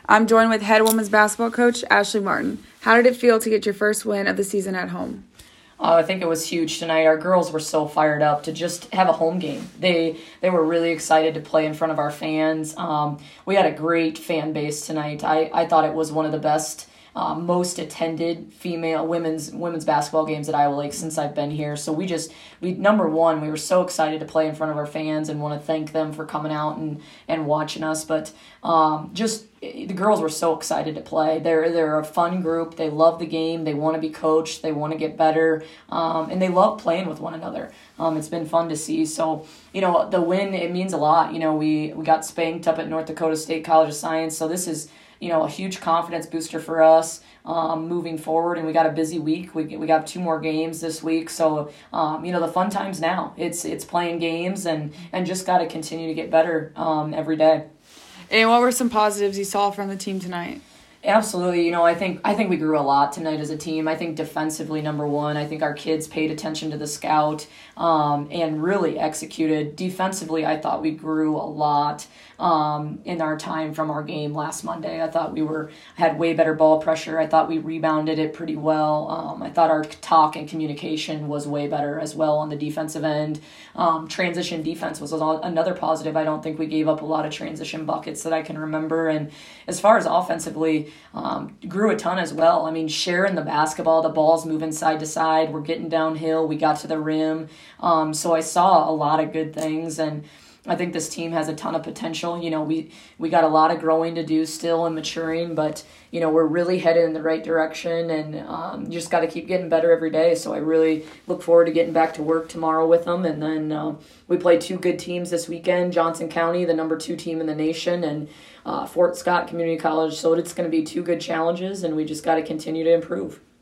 I'm joined with head women's basketball coach Ashley Martin. How did it feel to get your first win of the season at home? I think it was huge tonight. Our girls were so fired up to just have a home game. They were really excited to play in front of our fans. We had a great fan base tonight. I thought it was one of the best, most attended women's basketball games at Iowa Lake since I've been here. So we number one, we were so excited to play in front of our fans and want to thank them for coming out and watching us. But the girls were so excited to play. They're a fun group. They love the game. They want to be coached. They want to get better, and they love playing with one another. It's been fun to see. So, the win, it means a lot. We got spanked up at North Dakota State College of Science. So this is, a huge confidence booster for us moving forward. And we got a busy week. We got 2 more games this week. So, the fun times now. It's playing games and just got to continue to get better every day. And what were some positives you saw from the team tonight? Absolutely. I think we grew a lot tonight as a team. I think defensively, number one, I think our kids paid attention to the scout and really executed. Defensively, I thought we grew a lot in our time from our game last Monday. I thought we had way better ball pressure. I thought we rebounded it pretty well. I thought our talk and communication was way better as well on the defensive end. Transition defense was another positive. I don't think we gave up a lot of transition buckets that I can remember. And as far as offensively, grew a ton as well. I mean, sharing the basketball, the ball's moving side to side. We're getting downhill. We got to the rim. So I saw a lot of good things, and I think this team has a ton of potential. We got a lot of growing to do still and maturing, but, we're really headed in the right direction, and just got to keep getting better every day. So I really look forward to getting back to work tomorrow with them. And then we play 2 good teams this weekend, Johnson County, the number 2 team in the nation, and Fort Scott Community College. So it's going to be 2 good challenges, and we just got to continue to improve.